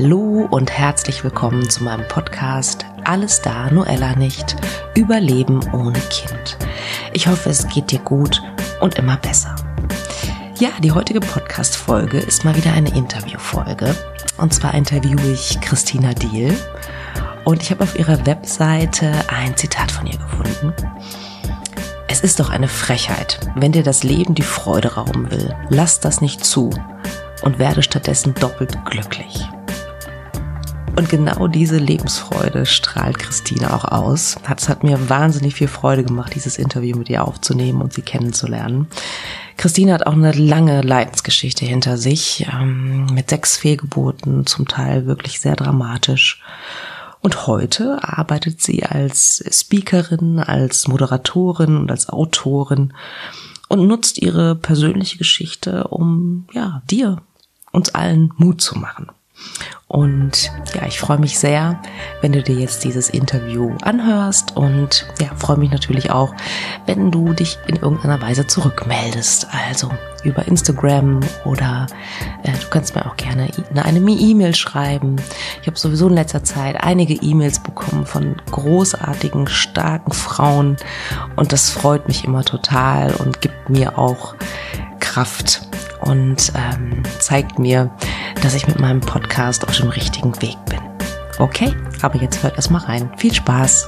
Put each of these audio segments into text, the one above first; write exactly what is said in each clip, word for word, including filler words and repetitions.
Hallo und herzlich willkommen zu meinem Podcast Alles da, nur Ella nicht, über Leben ohne Kind. Ich hoffe, es geht dir gut und immer besser. Ja, die heutige Podcast-Folge ist mal wieder eine Interviewfolge. Und zwar interviewe ich Christina Diehl. Und ich habe auf ihrer Webseite ein Zitat von ihr gefunden. Es ist doch eine Frechheit, wenn dir das Leben die Freude rauben will. Lass das nicht zu und werde stattdessen doppelt glücklich. Und genau diese Lebensfreude strahlt Christina auch aus. Es hat mir wahnsinnig viel Freude gemacht, dieses Interview mit ihr aufzunehmen und sie kennenzulernen. Christina hat auch eine lange Leidensgeschichte hinter sich, ähm, mit sechs Fehlgeburten, zum Teil wirklich sehr dramatisch. Und heute arbeitet sie als Speakerin, als Moderatorin und als Autorin und nutzt ihre persönliche Geschichte, um ja dir, uns allen Mut zu machen. Und ja, ich freue mich sehr, wenn du dir jetzt dieses Interview anhörst und ja, freue mich natürlich auch, wenn du dich in irgendeiner Weise zurückmeldest, also über Instagram oder äh, du kannst mir auch gerne eine E-Mail schreiben. Ich habe sowieso in letzter Zeit einige E-Mails bekommen von großartigen, starken Frauen und das freut mich immer total und gibt mir auch Kraft und ähm, zeigt mir, dass ich mit meinem Podcast auf dem richtigen Weg bin. Okay, aber jetzt hört erstmal rein. Viel Spaß!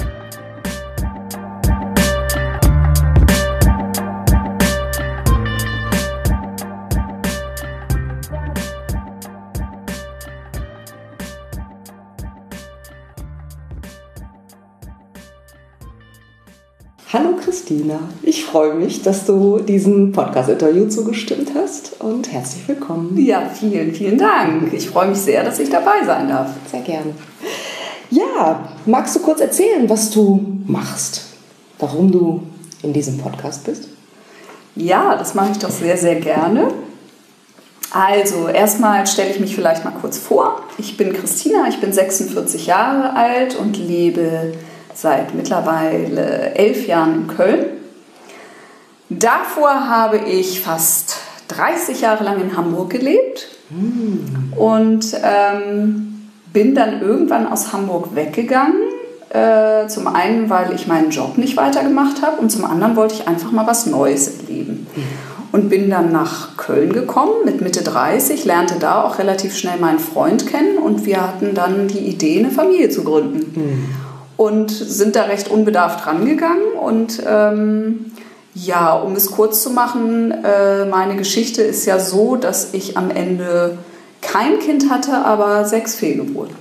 Hallo Christina, ich freue mich, dass du diesem Podcast-Interview zugestimmt hast und herzlich willkommen. Ja, vielen, vielen Dank. Ich freue mich sehr, dass ich dabei sein darf. Sehr gerne. Ja, magst du kurz erzählen, was du machst, warum du in diesem Podcast bist? Ja, das mache ich doch sehr, sehr gerne. Also, erstmal stelle ich mich vielleicht mal kurz vor. Ich bin Christina, ich bin sechsundvierzig Jahre alt und lebe seit mittlerweile elf Jahren in Köln. Davor habe ich fast dreißig Jahre lang in Hamburg gelebt mm. und ähm, bin dann irgendwann aus Hamburg weggegangen. Äh, zum einen, weil ich meinen Job nicht weitergemacht habe und zum anderen wollte ich einfach mal was Neues erleben. Mm. Und bin dann nach Köln gekommen mit Mitte dreißig, lernte da auch relativ schnell meinen Freund kennen und wir hatten dann die Idee, eine Familie zu gründen. Mm. Und sind da recht unbedarft rangegangen. Und ähm, ja, um es kurz zu machen, äh, meine Geschichte ist ja so, dass ich am Ende kein Kind hatte, aber sechs Fehlgeburten.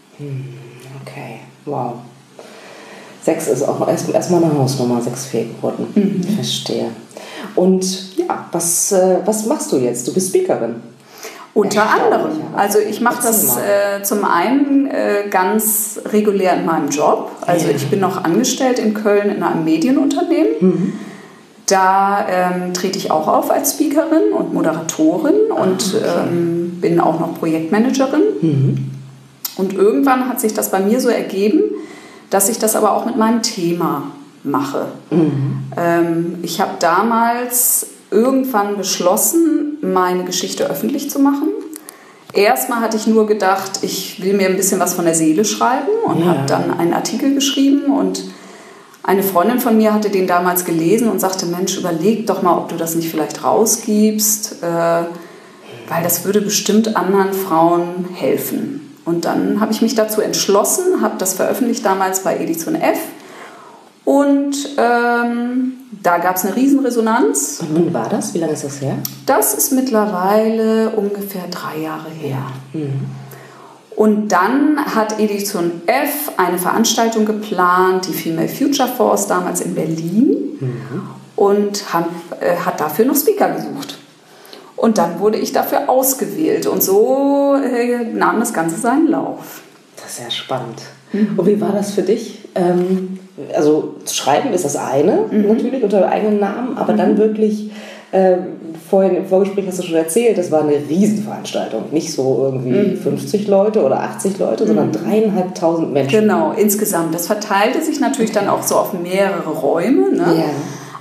Okay, wow. Sechs ist auch erst, erstmal eine Hausnummer, sechs Fehlgeburten. Mhm. Ich verstehe. Und ja, was, äh, was machst du jetzt? Du bist Speakerin. Unter anderem. Also ich mache das äh, zum einen äh, ganz regulär in meinem Job. Also ja. Ich bin noch angestellt in Köln in einem Medienunternehmen. Mhm. Da ähm, trete ich auch auf als Speakerin und Moderatorin und ah, okay. ähm, bin auch noch Projektmanagerin. Mhm. Und irgendwann hat sich das bei mir so ergeben, dass ich das aber auch mit meinem Thema mache. Mhm. Ähm, ich habe damals irgendwann beschlossen, meine Geschichte öffentlich zu machen. Erstmal hatte ich nur gedacht, ich will mir ein bisschen was von der Seele schreiben und ja. habe dann einen Artikel geschrieben und eine Freundin von mir hatte den damals gelesen und sagte, Mensch, überleg doch mal, ob du das nicht vielleicht rausgibst, äh, weil das würde bestimmt anderen Frauen helfen. Und dann habe ich mich dazu entschlossen, habe das veröffentlicht damals bei Edition F. Und ähm, da gab es eine Riesenresonanz. Und wann war das? Wie lange ist das her? Das ist mittlerweile ungefähr drei Jahre her. Mhm. Und dann hat Edition F eine Veranstaltung geplant, die Female Future Force, damals in Berlin. Mhm. Und hat, äh, hat dafür noch Speaker gesucht. Und dann wurde ich dafür ausgewählt. Und so äh, nahm das Ganze seinen Lauf. Das ist sehr spannend. Mhm. Und wie war das für dich? Ähm, also schreiben ist das eine, mhm. natürlich unter dem eigenen Namen, aber mhm. dann wirklich, äh, vorhin im Vorgespräch hast du schon erzählt, das war eine Riesenveranstaltung. Nicht so irgendwie mhm. fünfzig Leute oder achtzig Leute, mhm. sondern dreieinhalbtausend Menschen. Genau, insgesamt. Das verteilte sich natürlich okay. dann auch so auf mehrere Räume. Ne? Ja.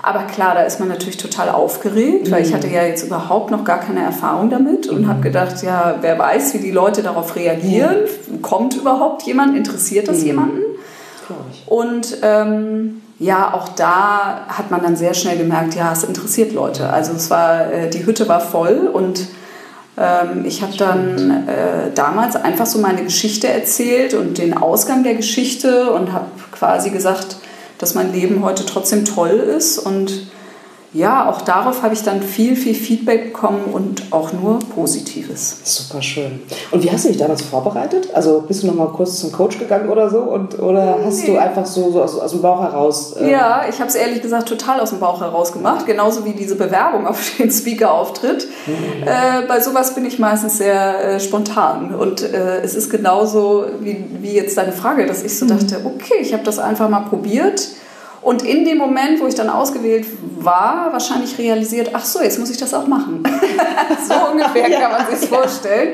Aber klar, da ist man natürlich total aufgeregt, weil ich hatte ja jetzt überhaupt noch gar keine Erfahrung damit und habe gedacht, ja, wer weiß, wie die Leute darauf reagieren. Ja. Kommt überhaupt jemand? Interessiert das mhm. jemanden? Und ähm, ja, auch da hat man dann sehr schnell gemerkt, ja, es interessiert Leute. Also es war, äh, die Hütte war voll und ähm, ich habe dann äh, damals einfach so meine Geschichte erzählt und den Ausgang der Geschichte und habe quasi gesagt, dass mein Leben heute trotzdem toll ist. Und ja, auch darauf habe ich dann viel, viel Feedback bekommen und auch nur Positives. Super schön. Und wie hast du dich damals vorbereitet? Also bist du noch mal kurz zum Coach gegangen oder so? Und, oder hast nee. du einfach so, so aus, aus dem Bauch heraus... Äh ja, ich habe es ehrlich gesagt total aus dem Bauch heraus gemacht. Genauso wie diese Bewerbung auf den Speaker-Auftritt. Mhm. Äh, bei sowas bin ich meistens sehr äh, spontan. Und äh, es ist genauso wie, wie jetzt deine Frage, dass ich so mhm. dachte, okay, ich habe das einfach mal probiert. Und in dem Moment, wo ich dann ausgewählt war, wahrscheinlich realisiert, ach so, jetzt muss ich das auch machen. So ungefähr ja, kann man sich ja. vorstellen.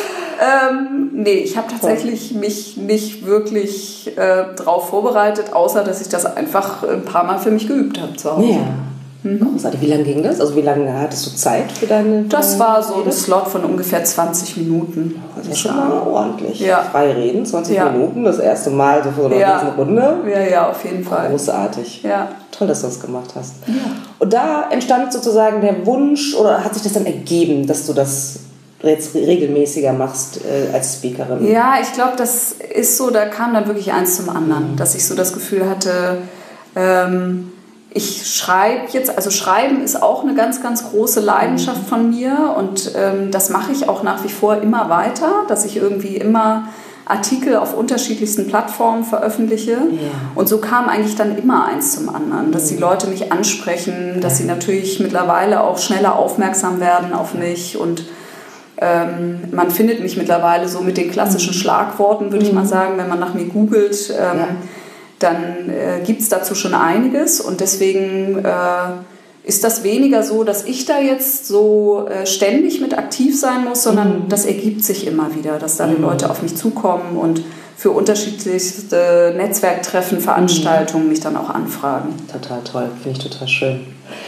Ähm, nee, ich habe tatsächlich mich nicht wirklich äh, drauf vorbereitet, außer dass ich das einfach ein paar Mal für mich geübt habe zu Hause. Ja. Mhm. Großartig. Wie lange ging das? Also wie lange hattest du Zeit für deine... Das war so ein Slot von ungefähr zwanzig Minuten. Das ist schon mal ordentlich. Ja. Frei reden, zwanzig ja. Minuten, das erste Mal so für so eine ja. Runde. Ja, ja, auf jeden Fall. Großartig. Ja. Toll, dass du das gemacht hast. Ja. Und da entstand sozusagen der Wunsch, oder hat sich das dann ergeben, dass du das jetzt regelmäßiger machst äh, als Speakerin? Ja, ich glaube, das ist so, da kam dann wirklich eins zum anderen, mhm. dass ich so das Gefühl hatte, ähm, ich schreibe jetzt, also Schreiben ist auch eine ganz, ganz große Leidenschaft mhm. von mir und ähm, das mache ich auch nach wie vor immer weiter, dass ich irgendwie immer Artikel auf unterschiedlichsten Plattformen veröffentliche. Ja. Und so kam eigentlich dann immer eins zum anderen, dass die Leute mich ansprechen, dass sie natürlich mittlerweile auch schneller aufmerksam werden auf mich und ähm, man findet mich mittlerweile so mit den klassischen mhm. Schlagworten, würde mhm. ich mal sagen, wenn man nach mir googelt, ähm, ja. dann äh, gibt es dazu schon einiges und deswegen äh, ist das weniger so, dass ich da jetzt so äh, ständig mit aktiv sein muss, sondern mhm. das ergibt sich immer wieder, dass da die Leute auf mich zukommen und für unterschiedlichste Netzwerktreffen, Veranstaltungen mich dann auch anfragen. Total toll, finde ich total schön.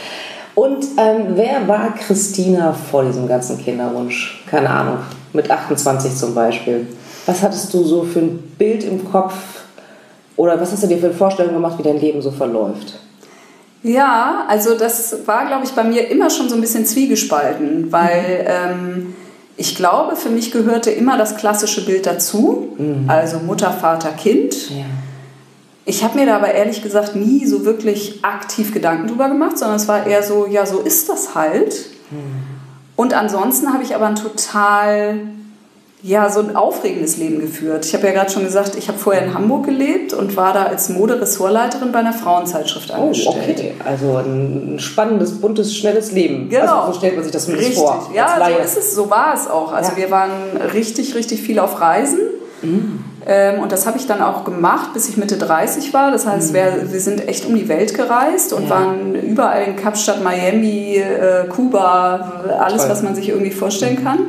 Und ähm, wer war Christina vor diesem ganzen Kinderwunsch? Keine Ahnung, mit achtundzwanzig zum Beispiel. Was hattest du so für ein Bild im Kopf oder was hast du dir für eine Vorstellung gemacht, wie dein Leben so verläuft? Ja, also das war, glaube ich, bei mir immer schon so ein bisschen zwiegespalten, weil ähm, ich glaube, für mich gehörte immer das klassische Bild dazu, mhm. also Mutter, Vater, Kind. Ja. Ich habe mir da aber ehrlich gesagt nie so wirklich aktiv Gedanken drüber gemacht, sondern es war eher so, ja, so ist das halt. Mhm. Und ansonsten habe ich aber ein total... ja, so ein aufregendes Leben geführt. Ich habe ja gerade schon gesagt, ich habe vorher in Hamburg gelebt und war da als Moderessortleiterin bei einer Frauenzeitschrift angestellt. Oh, okay. Also ein spannendes, buntes, schnelles Leben. Genau. Also so stellt man sich das zumindest richtig. vor. Ja, so ist es, so war es auch. Also ja. wir waren richtig, richtig viel auf Reisen. Mhm. Ähm, und das habe ich dann auch gemacht, bis ich Mitte dreißig war. Das heißt, mhm. wir, wir sind echt um die Welt gereist und ja. waren überall in Kapstadt, Miami, äh, Kuba, alles, Toll. Was man sich irgendwie vorstellen kann.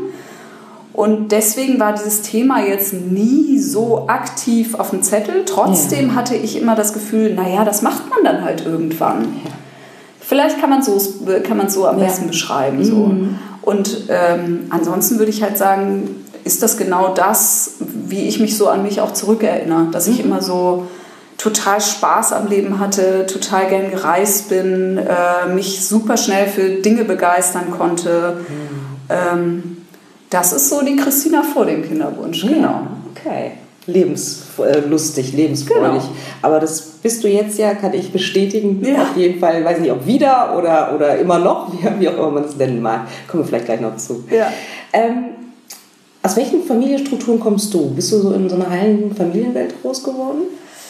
Und deswegen war dieses Thema jetzt nie so aktiv auf dem Zettel. Trotzdem ja. hatte ich immer das Gefühl, naja, das macht man dann halt irgendwann. Ja. Vielleicht kann man so, kann man so am ja. besten beschreiben. So. Mhm. Und ähm, ansonsten würde ich halt sagen, ist das genau das, wie ich mich so an mich auch zurückerinnere. Dass ich mhm. immer so total Spaß am Leben hatte, total gern gereist bin, äh, mich super schnell für Dinge begeistern konnte. Mhm. Ähm, Das ist so die Christina vor dem Kinderwunsch, ja, genau. Okay, lebenslustig, lebensfreudig. Genau. Aber das bist du jetzt ja, kann ich bestätigen, ja. auf jeden Fall, weiß nicht, ob wieder oder, oder immer noch, wie, wie auch immer man es nennen mag. Kommen wir vielleicht gleich noch zu. Ja. Ähm, aus welchen Familienstrukturen kommst du? Bist du so in so einer heilen Familienwelt groß geworden?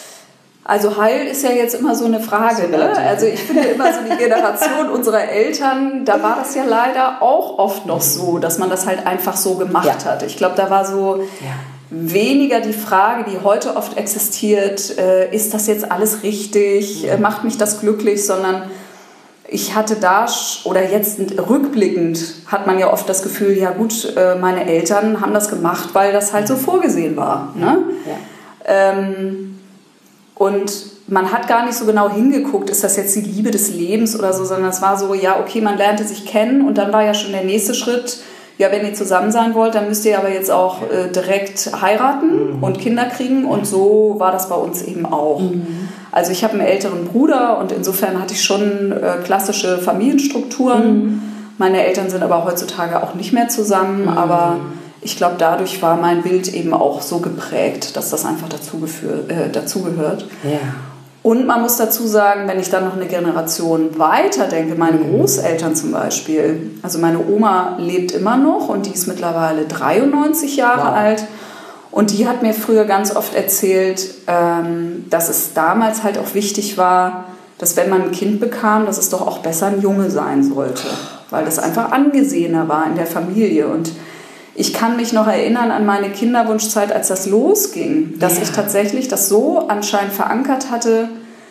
Also heil ist ja jetzt immer so eine Frage. Ne? Also ich finde immer so die Generation unserer Eltern, da war das ja leider auch oft noch so, dass man das halt einfach so gemacht ja. hat. Ich glaube, da war so ja. weniger die Frage, die heute oft existiert, äh, ist das jetzt alles richtig, äh, macht mich das glücklich, sondern ich hatte da, oder jetzt rückblickend hat man ja oft das Gefühl, ja gut, äh, meine Eltern haben das gemacht, weil das halt so vorgesehen war. Ne? Ja. Ähm, Und man hat gar nicht so genau hingeguckt, ist das jetzt die Liebe des Lebens oder so, sondern es war so, ja, okay, man lernte sich kennen und dann war ja schon der nächste Schritt, ja, wenn ihr zusammen sein wollt, dann müsst ihr aber jetzt auch äh, direkt heiraten mhm. und Kinder kriegen und so war das bei uns eben auch. Mhm. Also ich habe einen älteren Bruder und insofern hatte ich schon äh, klassische Familienstrukturen. Mhm. Meine Eltern sind aber heutzutage auch nicht mehr zusammen, mhm. aber ich glaube, dadurch war mein Bild eben auch so geprägt, dass das einfach dazugehört. Äh, dazugehört. Ja. Und man muss dazu sagen, wenn ich dann noch eine Generation weiter denke, meine Großeltern zum Beispiel, also meine Oma lebt immer noch und die ist mittlerweile dreiundneunzig Jahre wow. alt und die hat mir früher ganz oft erzählt, ähm, dass es damals halt auch wichtig war, dass wenn man ein Kind bekam, dass es doch auch besser ein Junge sein sollte, weil das einfach angesehener war in der Familie. Und ich kann mich noch erinnern an meine Kinderwunschzeit, als das losging, dass ja. ich tatsächlich das so anscheinend verankert hatte,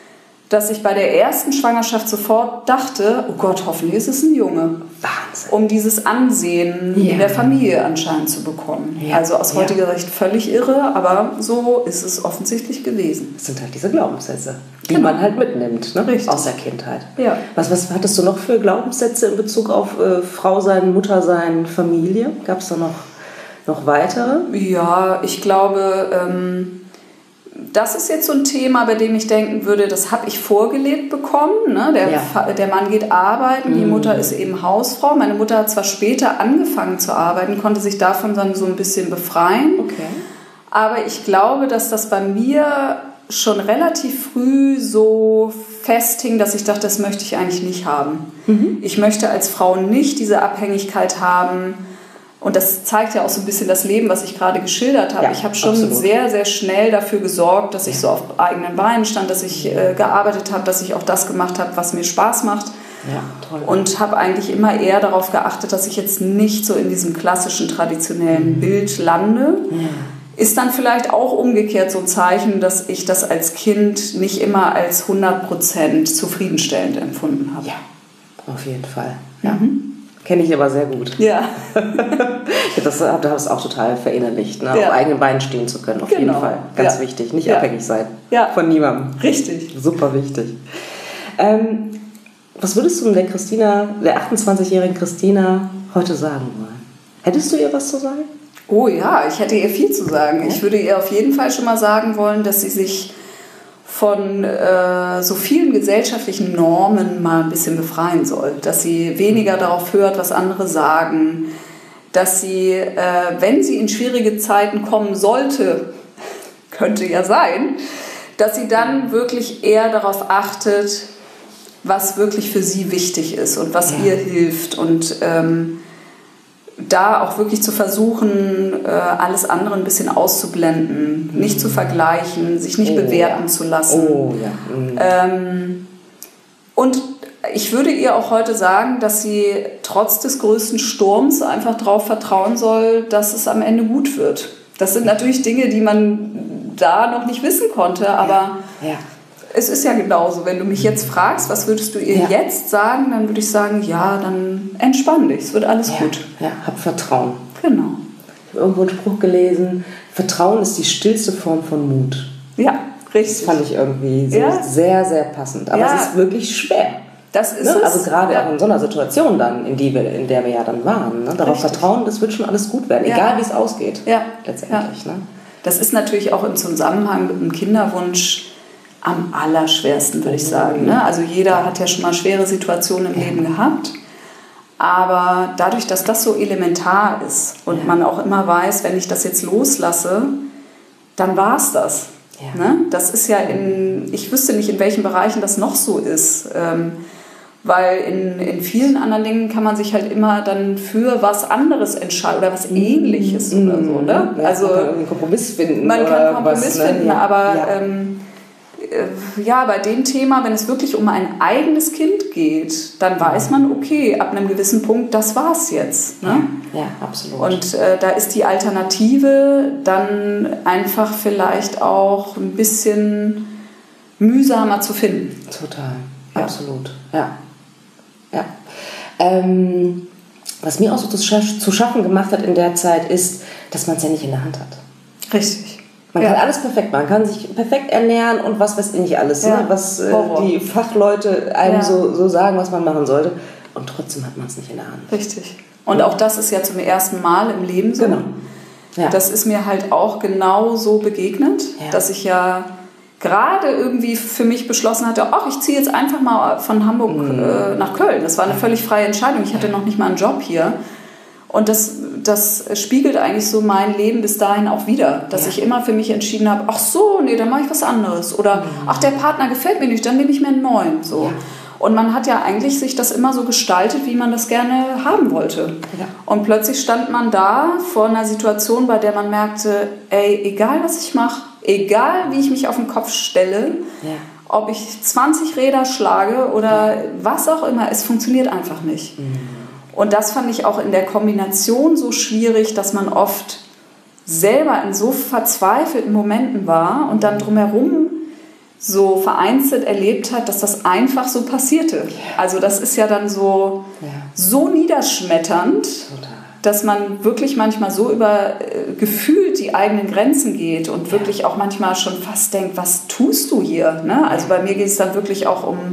dass ich bei der ersten Schwangerschaft sofort dachte, oh Gott, hoffentlich ist es ein Junge. Wahnsinn. Um dieses Ansehen ja. in der Familie anscheinend zu bekommen. Ja. Also aus heutiger ja. Sicht völlig irre, aber so ist es offensichtlich gewesen. Das sind halt diese Glaubenssätze, die genau. man halt mitnimmt, ne? Aus der Kindheit. Ja. Was, was hattest du noch für Glaubenssätze in Bezug auf äh, Frau sein, Mutter sein, Familie? Gab es da noch, noch weitere? Ja, ich glaube... Ähm, das ist jetzt so ein Thema, bei dem ich denken würde, das habe ich vorgelebt bekommen. Ne? Der, ja. der Mann geht arbeiten, die Mutter ist eben Hausfrau. Meine Mutter hat zwar später angefangen zu arbeiten, konnte sich davon dann so ein bisschen befreien. Okay. Aber ich glaube, dass das bei mir schon relativ früh so festhing, dass ich dachte, das möchte ich eigentlich nicht haben. Mhm. Ich möchte als Frau nicht diese Abhängigkeit haben. Und das zeigt ja auch so ein bisschen das Leben, was ich gerade geschildert habe. Ja, ich habe schon absolut. sehr, sehr schnell dafür gesorgt, dass ich so auf eigenen Beinen stand, dass ich äh, gearbeitet habe, dass ich auch das gemacht habe, was mir Spaß macht. Ja, toll. Und habe eigentlich immer eher darauf geachtet, dass ich jetzt nicht so in diesem klassischen, traditionellen mhm. Bild lande. Ja. Ist dann vielleicht auch umgekehrt so ein Zeichen, dass ich das als Kind nicht immer als hundert Prozent zufriedenstellend empfunden habe. Ja, auf jeden Fall. Ja. Mhm. Kenne ich aber sehr gut. Ja. das habe das auch total verinnerlicht, ne? Ja. Auf eigenen Beinen stehen zu können, auf genau. jeden Fall. Ganz ja. wichtig. Nicht ja. abhängig sein ja. von niemandem. Richtig. Super wichtig. Ähm, was würdest du der Christina, der achtundzwanzigjährigen Christina heute sagen wollen? Hättest du ihr was zu sagen? Oh ja, ich hätte ihr viel zu sagen. Ja. Ich würde ihr auf jeden Fall schon mal sagen wollen, dass sie sich von äh, so vielen gesellschaftlichen Normen mal ein bisschen befreien soll. Dass sie weniger darauf hört, was andere sagen. Dass sie, äh, wenn sie in schwierige Zeiten kommen sollte, könnte ja sein, dass sie dann wirklich eher darauf achtet, was wirklich für sie wichtig ist und was ja. ihr hilft. Und ähm, da auch wirklich zu versuchen, alles andere ein bisschen auszublenden, mhm. nicht zu vergleichen, sich nicht oh, bewerten ja. zu lassen. Oh, ja. mhm. ähm, und ich würde ihr auch heute sagen, dass sie trotz des größten Sturms einfach darauf vertrauen soll, dass es am Ende gut wird. Das sind natürlich Dinge, die man da noch nicht wissen konnte, aber ja. Ja. es ist ja genauso. Wenn du mich jetzt fragst, was würdest du ihr ja. jetzt sagen, dann würde ich sagen, ja, dann entspann dich, es wird alles ja. gut. Ja, hab Vertrauen. Genau. Ich habe irgendwo einen Spruch gelesen, Vertrauen ist die stillste Form von Mut. Ja, richtig. Das fand ich irgendwie so ja. sehr, sehr passend. Aber ja. es ist wirklich schwer. Das ist ne? es. Also gerade ja. auch in so einer Situation dann, in, die wir, in der wir ja dann waren. Ne? Darauf richtig. vertrauen, das wird schon alles gut werden, ja. egal wie es ausgeht. Ja. Letztendlich. Ja. Ne? Das ist natürlich auch im Zusammenhang mit dem Kinderwunsch am allerschwersten, würde ich sagen. Ne? Also jeder hat ja schon mal schwere Situationen im ja. Leben gehabt. Aber dadurch, dass das so elementar ist und ja. man auch immer weiß, wenn ich das jetzt loslasse, dann war es das. Ja. Ne? Das ist ja in, ich wüsste nicht, in welchen Bereichen das noch so ist. Ähm, weil in, in vielen anderen Dingen kann man sich halt immer dann für was anderes entscheiden oder was Ähnliches mm. oder so. Ne? Ja, also, man kann einen Kompromiss finden. Man kann einen Kompromiss was, finden, ne? aber ja. ähm, äh, ja, bei dem Thema, wenn es wirklich um ein eigenes Kind geht, dann weiß man, okay, ab einem gewissen Punkt, das war's jetzt. Ne? Ja, ja, absolut. Und äh, da ist die Alternative dann einfach vielleicht auch ein bisschen mühsamer zu finden. Total, ja. absolut, ja. ja. Ähm, was mir auch so zu schaffen gemacht hat in der Zeit, ist, dass man es ja nicht in der Hand hat. Richtig. Man ja. kann alles perfekt machen, man kann sich perfekt ernähren und was weiß ich nicht alles, ja. ne? was äh, die Fachleute einem ja. so, so sagen, was man machen sollte. Und trotzdem hat man es nicht in der Hand. Richtig. Und ja. auch das ist ja zum ersten Mal im Leben so. Genau. Ja. Das ist mir halt auch genau so begegnet, ja. dass ich ja gerade irgendwie für mich beschlossen hatte, ach, ich ziehe jetzt einfach mal von Hamburg mhm. äh, nach Köln. Das war eine völlig freie Entscheidung. Ich hatte noch nicht mal einen Job hier. Und das, das spiegelt eigentlich so mein Leben bis dahin auch wieder, dass ja. ich immer für mich entschieden habe, ach so, nee, dann mache ich was anderes. Oder, mhm. ach, der Partner gefällt mir nicht, dann nehme ich mir einen neuen. So. Ja. Und man hat ja eigentlich sich das immer so gestaltet, wie man das gerne haben wollte. Ja. Und plötzlich stand man da vor einer Situation, bei der man merkte, ey, egal was ich mache, egal wie ich mich auf den Kopf stelle, ja. ob ich zwanzig Räder schlage oder ja. was auch immer, es funktioniert einfach nicht. Mhm. Und das fand ich auch in der Kombination so schwierig, dass man oft selber in so verzweifelten Momenten war und dann drumherum so vereinzelt erlebt hat, dass das einfach so passierte. Also das ist ja dann so, ja. so niederschmetternd, Total. dass man wirklich manchmal so über äh, gefühlt die eigenen Grenzen geht und ja. wirklich auch manchmal schon fast denkt, was tust du hier? Ne? Also bei mir geht es dann wirklich auch um,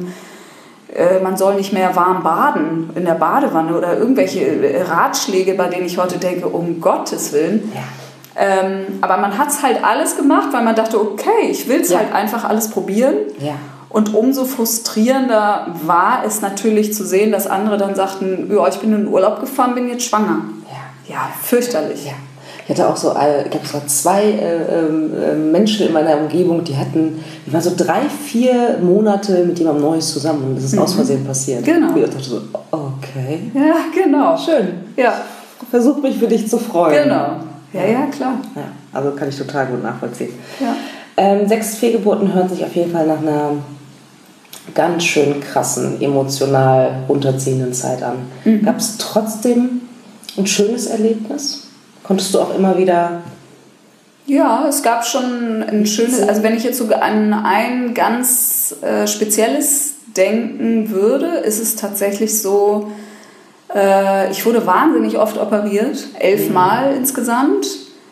äh, man soll nicht mehr warm baden in der Badewanne oder irgendwelche Ratschläge, bei denen ich heute denke, um Gottes Willen. Ja. Ähm, aber man hat es halt alles gemacht, weil man dachte, okay, ich will es ja. halt einfach alles probieren. Ja. Und umso frustrierender war es natürlich zu sehen, dass andere dann sagten, ja, ich bin in den Urlaub gefahren, bin jetzt schwanger. Ja, ja fürchterlich. Ja. Ich hatte auch so, ich glaube, es waren zwei äh, äh, Menschen in meiner Umgebung, die hatten, die waren so drei, vier Monate mit jemandem Neues zusammen und das ist mhm. aus Versehen passiert. Genau. Und ich dachte so, okay. Ja, genau. Schön. Ja. Versuch mich für dich zu freuen. Genau. Ja, ja, klar. Ja, also kann ich total gut nachvollziehen. Ja. Ähm, sechs Fehlgeburten hören sich auf jeden Fall nach einer ganz schön krassen, emotional runterziehenden Zeit an. Mhm. Gab es trotzdem ein schönes Erlebnis? Konntest du auch immer wieder... Ja, es gab schon ein schönes... Also wenn ich jetzt sogar an ein ganz äh, spezielles denken würde, ist es tatsächlich so... Ich wurde wahnsinnig oft operiert, elfmal mhm. insgesamt.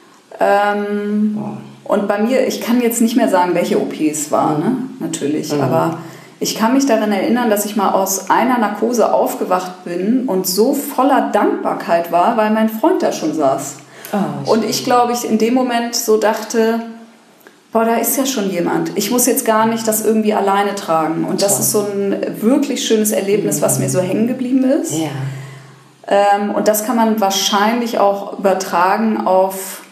Ähm, wow. Und bei mir, ich kann jetzt nicht mehr sagen, welche O P es war, mhm. ne? natürlich. Mhm. Aber ich kann mich daran erinnern, dass ich mal aus einer Narkose aufgewacht bin und so voller Dankbarkeit war, weil mein Freund da schon saß. Oh, und ich glaube, ich in dem Moment so dachte, boah, da ist ja schon jemand. Ich muss jetzt gar nicht das irgendwie alleine tragen. Und das ist so ein wirklich schönes Erlebnis, was mir so hängen geblieben ist. Ja. Ähm, und das kann man wahrscheinlich auch übertragen auf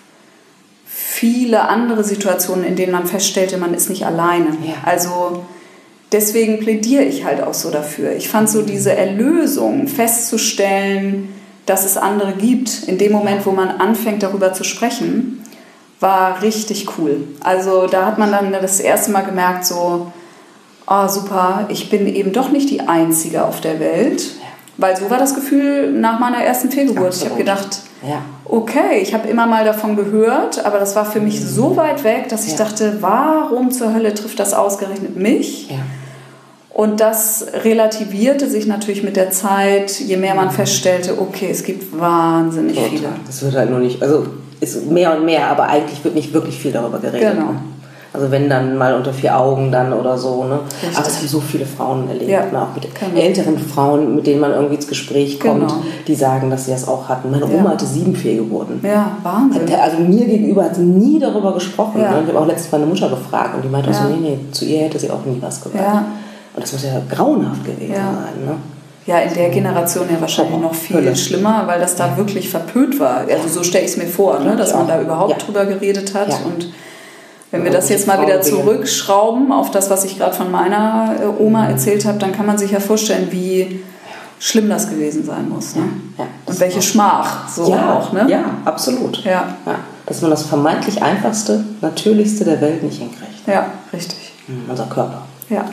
viele andere Situationen, in denen man feststellte, man ist nicht alleine. Ja. Also deswegen plädiere ich halt auch so dafür. Ich fand so diese Erlösung, festzustellen, dass es andere gibt, in dem Moment, wo man anfängt, darüber zu sprechen, war richtig cool. Also da hat man dann das erste Mal gemerkt, so, oh super, ich bin eben doch nicht die Einzige auf der Welt. Weil so war das Gefühl nach meiner ersten Fehlgeburt. Absolut. Ich habe gedacht, ja. okay, ich habe immer mal davon gehört, aber das war für mich so weit weg, dass ich ja. dachte, warum zur Hölle trifft das ausgerechnet mich? Ja. Und das relativierte sich natürlich mit der Zeit, je mehr man feststellte, okay, es gibt wahnsinnig Total. viele. Das wird halt nur nicht, also ist mehr und mehr, aber eigentlich wird nicht wirklich viel darüber geredet. Genau. Also wenn dann mal unter vier Augen dann oder so. Ne? Aber es haben so viele Frauen erlebt. Ja. Ne? Auch mit genau. älteren Frauen, mit denen man irgendwie ins Gespräch kommt, genau. die sagen, dass sie das auch hatten. Meine Oma ja. hatte sieben Fehlgeburten. Ja, Wahnsinn. Hat, also mir gegenüber hat sie nie darüber gesprochen. Ja. Ne? Ich habe auch letztens meine Mutter gefragt und die meinte ja. auch so, nee, nee, zu ihr hätte sie auch nie was gesagt. Ja. Und das muss ja grauenhaft gewesen ja. sein. Ne? Ja, in der Generation ja wahrscheinlich noch viel Hölle. schlimmer, weil das da ja. wirklich verpönt war. Also so stelle ich es mir vor, ne? dass man da überhaupt ja. drüber geredet hat. Ja. Und wenn wir das jetzt mal wieder zurückschrauben auf das, was ich gerade von meiner Oma erzählt habe, dann kann man sich ja vorstellen, wie schlimm das gewesen sein muss. Ne? Ja, und welche Schmach so ja, auch. Ne? Ja, absolut. Ja. Ja, dass man das vermeintlich einfachste, natürlichste der Welt nicht hinkriegt. Ja, richtig. Unser Körper. Ja.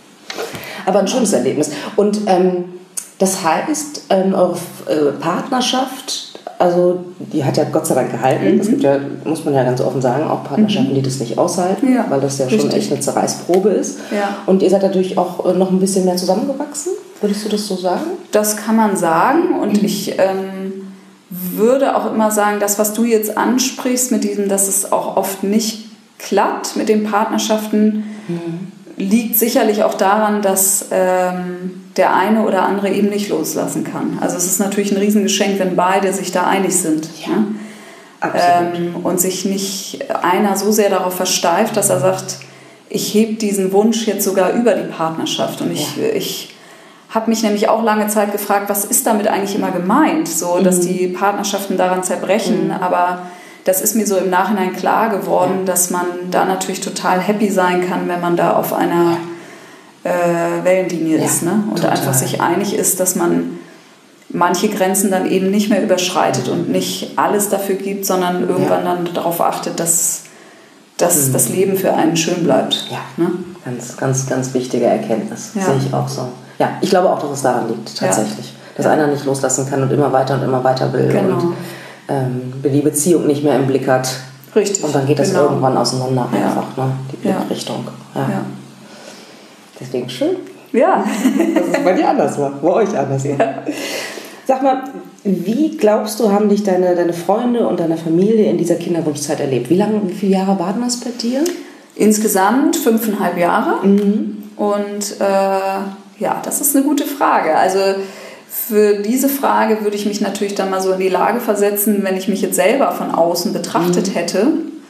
Aber ein schönes Erlebnis. Und ähm, das heißt, ähm, eure äh, Partnerschaft, also die hat ja Gott sei Dank gehalten. Es mhm. gibt ja, muss man ja ganz offen sagen, auch Partnerschaften, mhm. die das nicht aushalten, ja, weil das ja richtig. schon echt eine Zerreißprobe ist. Ja. Und ihr seid dadurch auch noch ein bisschen mehr zusammengewachsen. Würdest du das so sagen? Das kann man sagen. Und mhm. ich ähm, würde auch immer sagen, das, was du jetzt ansprichst mit diesem, dass es auch oft nicht klappt mit den Partnerschaften, mhm. liegt sicherlich auch daran, dass ähm, der eine oder andere eben nicht loslassen kann. Also es ist natürlich ein Riesengeschenk, wenn beide sich da einig sind. Ja, ne? absolut. Ähm, und sich nicht einer so sehr darauf versteift, dass er sagt, ich hebe diesen Wunsch jetzt sogar über die Partnerschaft. Und ich, ja. ich habe mich nämlich auch lange Zeit gefragt, was ist damit eigentlich immer gemeint? So, dass mhm. die Partnerschaften daran zerbrechen, mhm. aber das ist mir so im Nachhinein klar geworden, ja. dass man da natürlich total happy sein kann, wenn man da auf einer äh, Wellenlinie ja, ist, ne? Und total. Einfach sich einig ist, dass man manche Grenzen dann eben nicht mehr überschreitet und nicht alles dafür gibt, sondern irgendwann ja. dann darauf achtet, dass, dass mhm. das Leben für einen schön bleibt. Ja, ne? ganz, ganz, ganz wichtige Erkenntnis. Ja. Sehe ich auch so. Ja, ich glaube auch, dass es daran liegt, tatsächlich. Ja. Dass ja. einer nicht loslassen kann und immer weiter und immer weiter will. Genau. Und ähm, die Beziehung nicht mehr im Blick hat. Richtig. Und dann geht das genau. irgendwann auseinander ja. einfach, ne? Die Blickrichtung. Ja. Ja. Deswegen schön. Ja. Dass es bei dir anders war, bei euch anders war. Ja. Sag mal, wie glaubst du, haben dich deine, deine Freunde und deine Familie in dieser Kinderwunschzeit erlebt? Wie lange, wie viele Jahre waren das bei dir? Insgesamt fünfeinhalb Jahre. Mhm. Und äh, ja, das ist eine gute Frage. Also für diese Frage würde ich mich natürlich dann mal so in die Lage versetzen, wenn ich mich jetzt selber von außen betrachtet mhm. hätte,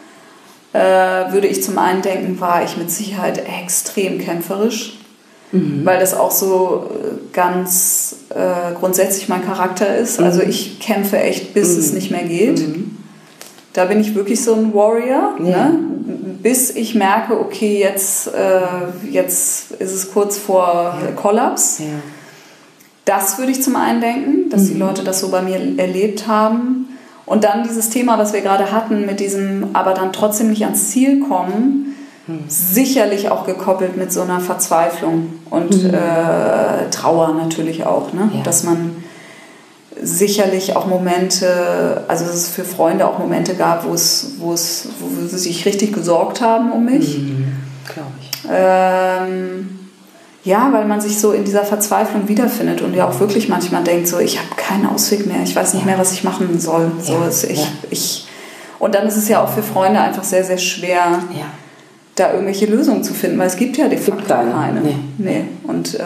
äh, würde ich zum einen denken, war ich mit Sicherheit extrem kämpferisch, mhm. weil das auch so ganz äh, grundsätzlich mein Charakter ist. Mhm. Also ich kämpfe echt, bis mhm. es nicht mehr geht. Mhm. Da bin ich wirklich so ein Warrior, ja. ne? Bis ich merke, okay, jetzt, äh, jetzt ist es kurz vor ja. Kollaps. Ja. Das würde ich zum einen denken, dass mhm. die Leute das so bei mir erlebt haben. Und dann dieses Thema, was wir gerade hatten, mit diesem aber dann trotzdem nicht ans Ziel kommen, mhm. sicherlich auch gekoppelt mit so einer Verzweiflung und mhm. äh, Trauer natürlich auch, ne? Ja. Dass man sicherlich auch Momente, also dass es für Freunde auch Momente gab, wo es, wo es, wo sie sich richtig gesorgt haben um mich. Mhm. Glaube ich. Ähm, ja, weil man sich so in dieser Verzweiflung wiederfindet und ja auch wirklich manchmal denkt, so ich habe keinen Ausweg mehr, ich weiß nicht mehr, was ich machen soll. So, ja. ist ich, ja. ich, und dann ist es ja auch für Freunde einfach sehr, sehr schwer, ja. da irgendwelche Lösungen zu finden, weil es gibt ja de facto keine. Nee. Nee. Und äh,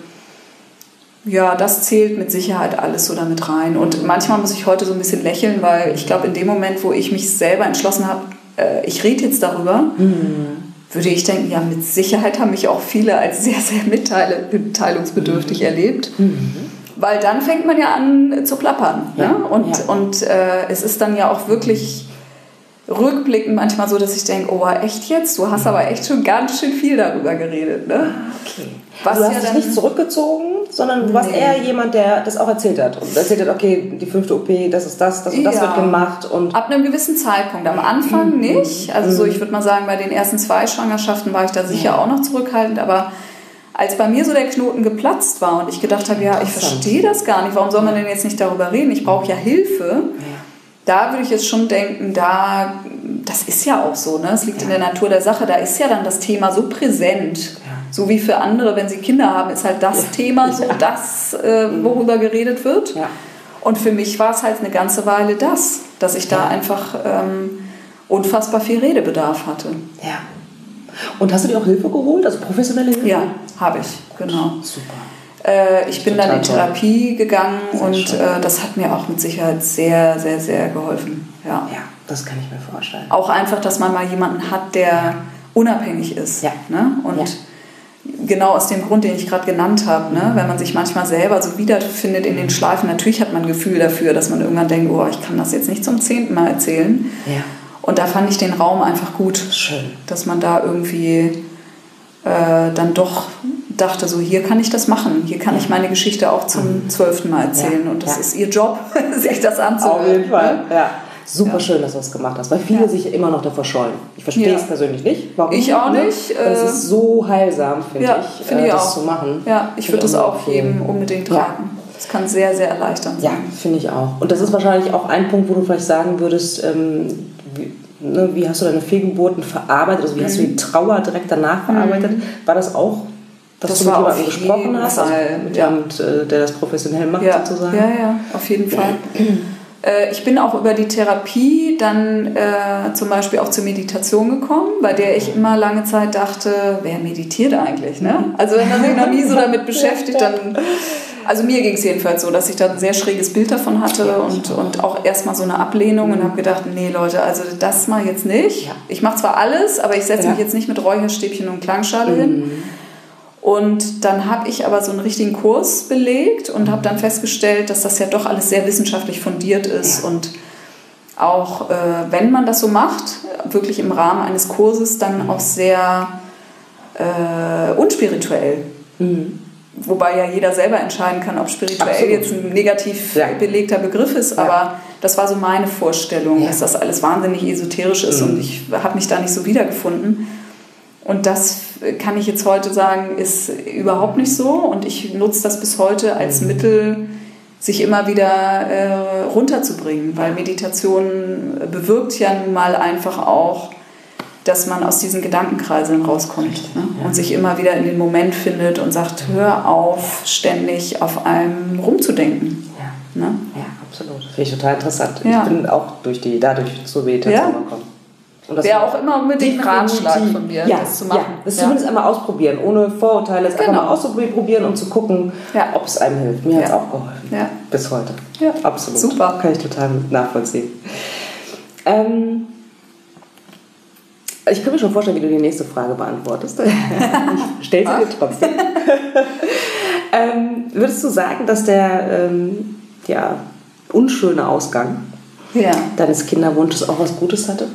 ja, das zählt mit Sicherheit alles so damit rein. Und manchmal muss ich heute so ein bisschen lächeln, weil ich glaube, in dem Moment, wo ich mich selber entschlossen habe, äh, ich rede jetzt darüber, mhm. würde ich denken, ja, mit Sicherheit haben mich auch viele als sehr, sehr mitteile, mitteilungsbedürftig mhm. erlebt. Mhm. Weil dann fängt man ja an zu plappern. Ja. Ne? Und, ja. und äh, es ist dann ja auch wirklich rückblickend manchmal so, dass ich denke, oh, echt jetzt? Du hast aber echt schon ganz schön viel darüber geredet. Ne? Okay. Was du hast ja dich dann nicht zurückgezogen, sondern du warst nee. eher jemand, der das auch erzählt hat. Und erzählt hat, okay, die fünfte O P, das ist das, das und das ja. wird gemacht. Und ab einem gewissen Zeitpunkt. Am Anfang nicht. Also so, ich würde mal sagen, bei den ersten zwei Schwangerschaften war ich da sicher ja. auch noch zurückhaltend. Aber als bei mir so der Knoten geplatzt war und ich gedacht habe, ja, ich verstehe das gar nicht. Warum soll man denn jetzt nicht darüber reden? Ich brauche ja Hilfe. Ja. Da würde ich jetzt schon denken, da, das ist ja auch so, ne? Es liegt ja. in der Natur der Sache. Da ist ja dann das Thema so präsent. Ja. So wie für andere, wenn sie Kinder haben, ist halt das ja. Thema so ja. das, äh, worüber geredet wird. Ja. Und für mich war es halt eine ganze Weile das, dass ich da ja. einfach ähm, unfassbar viel Redebedarf hatte. Ja. Und hast du dir auch Hilfe geholt, also professionelle Hilfe? Ja, habe ich, genau. Super. Äh, ich bin dann in Therapie toll. gegangen sehr und äh, das hat mir auch mit Sicherheit sehr, sehr, sehr geholfen. Ja. ja, das kann ich mir vorstellen. Auch einfach, dass man mal jemanden hat, der ja. unabhängig ist. Ja. Ne? Und ja. genau aus dem Grund, den ich gerade genannt habe, ne? Wenn man sich manchmal selber so wiederfindet in den Schleifen, natürlich hat man ein Gefühl dafür, dass man irgendwann denkt, oh, ich kann das jetzt nicht zum zehnten Mal erzählen. Ja. Und da fand ich den Raum einfach gut, schön, dass man da irgendwie äh, dann doch dachte, so hier kann ich das machen, hier kann ich meine Geschichte auch zum zwölften Mal erzählen ja. und das ja. ist ihr Job, sich das anzuhören. Auf jeden Fall, ne? ja. Super ja. schön, dass du das gemacht hast, weil viele ja. sich immer noch davor scheuen. Ich verstehe ja. es persönlich nicht. Warum? Ich auch nicht. Äh, es ist so heilsam, finde ja, ich, find äh, ich das auch. zu machen. Ja, ich würde das auch jedem unbedingt ja. raten. Das kann sehr, sehr erleichternd sein. Ja, finde ich auch. Und das ist wahrscheinlich auch ein Punkt, wo du vielleicht sagen würdest, ähm, wie, ne, wie hast du deine Fehlgeburten verarbeitet, also wie mhm. hast du die Trauer direkt danach verarbeitet? Mhm. War das auch, dass das du mit jemandem gesprochen hast, also mit ja. jemandem, der das professionell macht ja. sozusagen? Ja, ja, auf jeden Fall. Äh, ich bin auch über die Therapie dann äh, zum Beispiel auch zur Meditation gekommen, bei der ich immer lange Zeit dachte, wer meditiert eigentlich? Ne? Also wenn man sich noch nie so damit beschäftigt, dann... Also mir ging es jedenfalls so, dass ich da ein sehr schräges Bild davon hatte und, und auch erstmal so eine Ablehnung und habe gedacht, nee Leute, also das mache ich jetzt nicht. Ich mache zwar alles, aber ich setze mich jetzt nicht mit Räucherstäbchen und Klangschale hin. Und dann habe ich aber so einen richtigen Kurs belegt und habe dann festgestellt, dass das ja doch alles sehr wissenschaftlich fundiert ist und auch, äh, wenn man das so macht, wirklich im Rahmen eines Kurses, dann auch sehr äh, unspirituell. Mhm. Wobei ja jeder selber entscheiden kann, ob spirituell Absolut. Jetzt ein negativ ja. belegter Begriff ist, aber ja. das war so meine Vorstellung, ja. dass das alles wahnsinnig esoterisch ist mhm. und ich habe mich da nicht so wiedergefunden. Und das kann ich jetzt heute sagen, ist überhaupt nicht so und ich nutze das bis heute als mhm. Mittel, sich immer wieder äh, runterzubringen, weil Meditation bewirkt ja nun mal einfach auch, dass man aus diesen Gedankenkreiseln rauskommt, ne? ja. und sich immer wieder in den Moment findet und sagt, hör auf, ständig auf einem rumzudenken. Ja, ne? ja absolut. Finde ich total interessant. Ja. Ich bin auch durch die, dadurch zur Meditation ja. gekommen. Wäre auch immer unbedingt ein Ratschlag von mir, ja, das zu machen. Ja, das ja. zumindest einmal ausprobieren, ohne Vorurteile, es genau. einfach mal ausprobieren, um zu gucken, ja. ob es einem hilft. Mir ja. hat es auch geholfen, ja. bis heute. Ja. Absolut. Super. Kann ich total nachvollziehen. Ähm, Ich kann mir schon vorstellen, wie du die nächste Frage beantwortest. Ich stelle sie dir trotzdem. ähm, würdest du sagen, dass der ähm, ja, unschöne Ausgang ja. deines Kinderwunsches auch was Gutes hatte?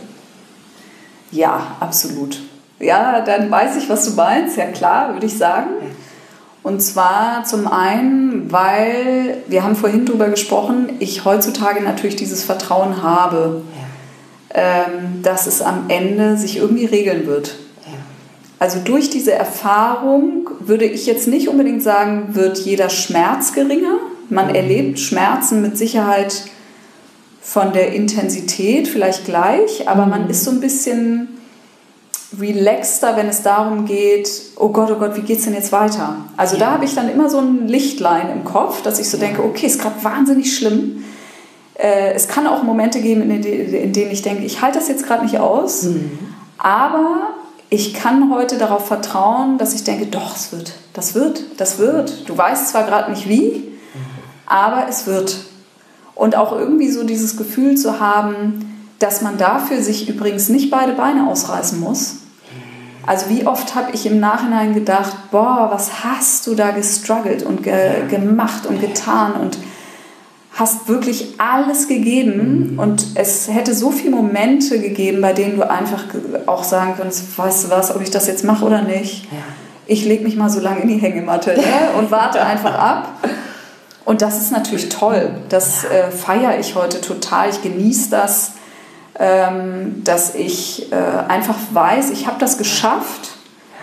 Ja, absolut. Ja, dann weiß ich, was du meinst. Ja klar, würde ich sagen. Ja. Und zwar zum einen, weil, wir haben vorhin drüber gesprochen, ich heutzutage natürlich dieses Vertrauen habe. Ja. Dass es am Ende sich irgendwie regeln wird. Ja. Also durch diese Erfahrung würde ich jetzt nicht unbedingt sagen, wird jeder Schmerz geringer. Man mhm. erlebt Schmerzen mit Sicherheit von der Intensität vielleicht gleich, aber mhm. man ist so ein bisschen relaxter, wenn es darum geht, oh Gott, oh Gott, wie geht's denn jetzt weiter? Also ja. da habe ich dann immer so ein Lichtlein im Kopf, dass ich so ja. denke, okay, ist gerade wahnsinnig schlimm. Es kann auch Momente geben, in denen ich denke, ich halte das jetzt gerade nicht aus, mhm. aber ich kann heute darauf vertrauen, dass ich denke, doch, es wird, das wird, das wird. Du weißt zwar gerade nicht wie, mhm. aber es wird. Und auch irgendwie so dieses Gefühl zu haben, dass man dafür sich übrigens nicht beide Beine ausreißen muss. Also wie oft habe ich im Nachhinein gedacht, boah, was hast du da gestruggelt und ge- gemacht und getan und hast wirklich alles gegeben mhm. und es hätte so viele Momente gegeben, bei denen du einfach auch sagen könntest, weißt du was, ob ich das jetzt mache oder nicht. Ja. Ich lege mich mal so lange in die Hängematte ne, und warte einfach ab. Und das ist natürlich toll. Das äh, feiere ich heute total. Ich genieße das, ähm, dass ich äh, einfach weiß, ich habe das geschafft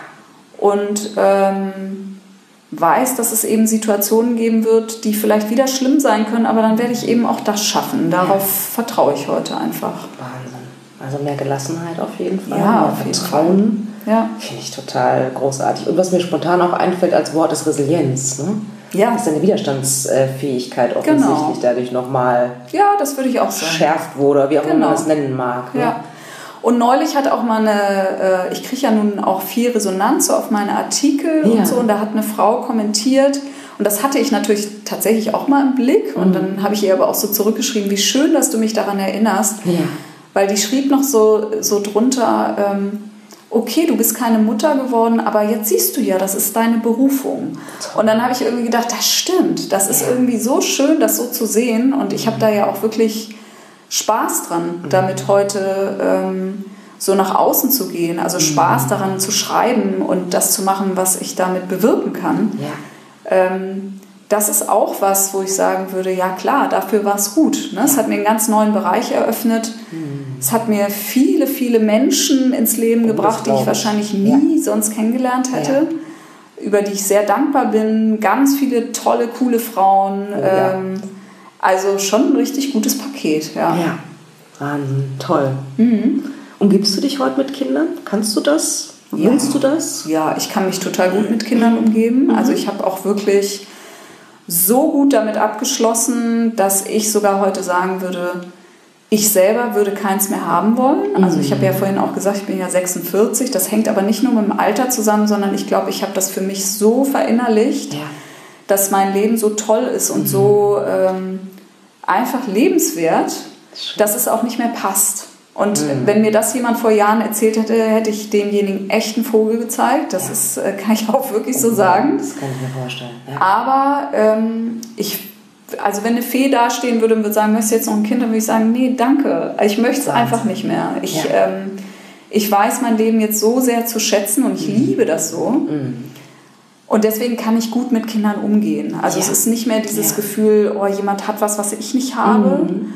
und ähm, weiß, dass es eben Situationen geben wird, die vielleicht wieder schlimm sein können, aber dann werde ich eben auch das schaffen. Darauf ja. vertraue ich heute einfach. Wahnsinn. Also mehr Gelassenheit auf jeden Fall. Ja, mehr auf jeden Vertrauen. Ja. Finde ich total großartig. Und was mir spontan auch einfällt als Wort ist Resilienz. Ne? Ja. Dass deine Widerstandsfähigkeit offensichtlich genau. dadurch nochmal ja, das würde ich auch sagen. schärft wurde, wie auch genau. immer man das nennen mag. Ne? Ja. Und neulich hat auch mal eine, ich kriege ja nun auch viel Resonanz so auf meine Artikel ja. und so, und da hat eine Frau kommentiert, und das hatte ich natürlich tatsächlich auch mal im Blick, und mhm. dann habe ich ihr aber auch so zurückgeschrieben, wie schön, dass du mich daran erinnerst, ja. weil die schrieb noch so, so drunter, ähm, okay, du bist keine Mutter geworden, aber jetzt siehst du ja, das ist deine Berufung. Und dann habe ich irgendwie gedacht, das stimmt, das ist irgendwie so schön, das so zu sehen, und ich habe da ja auch wirklich Spaß dran, damit heute ähm, so nach außen zu gehen, also Spaß daran zu schreiben und das zu machen, was ich damit bewirken kann. Ja. Ähm, das ist auch was, wo ich sagen würde, ja klar, dafür war es gut. Ne? Es hat mir einen ganz neuen Bereich eröffnet. Mhm. Es hat mir viele, viele Menschen ins Leben oh, gebracht, die ich wahrscheinlich nie ja. sonst kennengelernt hätte, ja. über die ich sehr dankbar bin. Ganz viele tolle, coole Frauen. Oh, ja. ähm, Also schon ein richtig gutes Paket, ja. Ja, Wahnsinn, toll. Mhm. Umgibst du dich heute mit Kindern? Kannst du das? Willst ja. du das? Ja, ich kann mich total gut mit Kindern umgeben. Mhm. Also ich habe auch wirklich so gut damit abgeschlossen, dass ich sogar heute sagen würde, ich selber würde keins mehr haben wollen. Also ich habe ja vorhin auch gesagt, ich bin ja sechsundvierzig. Das hängt aber nicht nur mit dem Alter zusammen, sondern ich glaube, ich habe das für mich so verinnerlicht, ja. dass mein Leben so toll ist und mhm. so ähm, einfach lebenswert, dass es auch nicht mehr passt. Und mhm. wenn mir das jemand vor Jahren erzählt hätte, hätte ich demjenigen echten Vogel gezeigt. Das ja. ist, äh, kann ich auch wirklich so sagen. Das kann ich mir vorstellen. Ja. Aber ähm, ich Also wenn eine Fee dastehen würde und würde sagen, möchtest du jetzt noch ein Kind, dann würde ich sagen, nee, danke. Ich möchte es einfach nicht mehr. Ich, ja. ähm, ich weiß mein Leben jetzt so sehr zu schätzen und ich mhm. liebe das so. Mhm. Und deswegen kann ich gut mit Kindern umgehen. Also ja. es ist nicht mehr dieses ja. Gefühl, oh, jemand hat was, was ich nicht habe. Mhm.